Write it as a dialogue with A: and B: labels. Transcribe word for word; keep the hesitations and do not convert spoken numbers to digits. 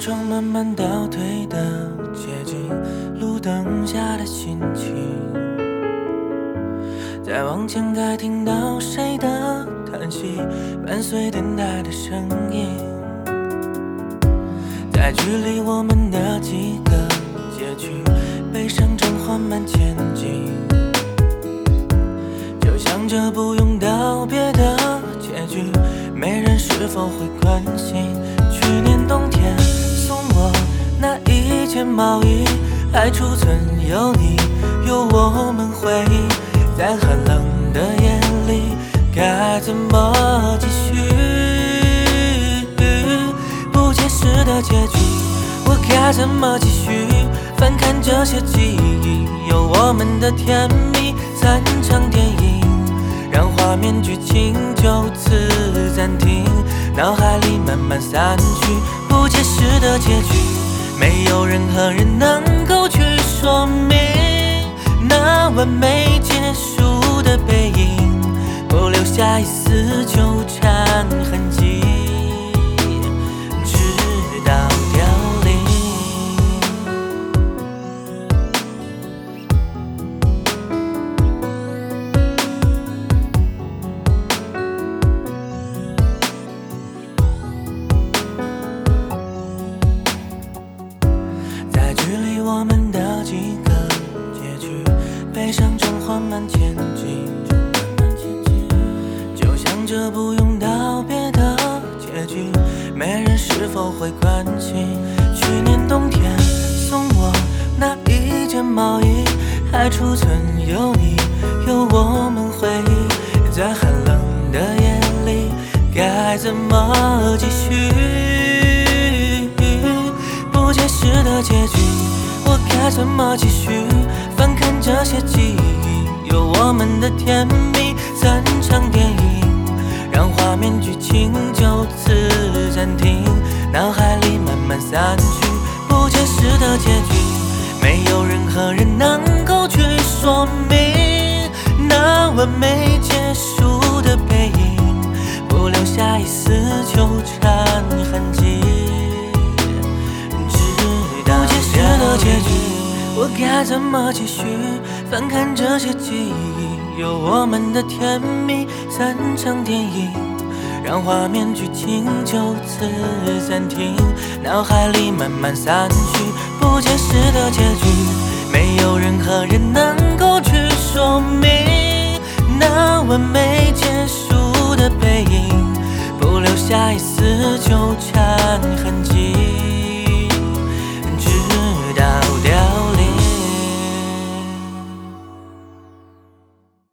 A: 双慢慢倒退的街景，路灯下的心情。再往前该听到谁的叹息，伴随等待的声音。在距离我们的几个街区，悲伤正缓慢前进，就像这不用道别的结局，没人是否会关心。去年冬天送我那一件毛衣，还储存有你有我们回忆，在寒冷的夜里该怎么继续？不解释的结局，我该怎么继续？翻看这些记忆，有我们的甜蜜，三场电影，让画面剧情就此暂停，脑海里慢慢散去。不解释的结局，没有任何人能够去说明，那完美结束的背影，不留下一丝纠缠痕迹，直到凋零。在距离我们的几个街区，悲伤正缓慢前进，就像这不用道别的结局，没人是否会关心。去年冬天送我那一件毛衣，还储存有你有我们回忆，在寒冷的夜里该怎么继续？不解释的结局，我该怎么继续？翻看这些记忆，有我们的甜蜜，三场电影，让画面剧情就此暂停，脑海里慢慢散去。不解释的结局，没有任何人能够去说明，那完美结束的背影，不留下一丝纠缠痕迹，直到不解释的结局，我该怎么继续？翻看这些记忆，有我们的甜蜜，三场电影，让画面剧情就此暂停，脑海里慢慢散去。不解释的结局，没有任何人能够去说明，那完美结束的背影，不留下一丝纠缠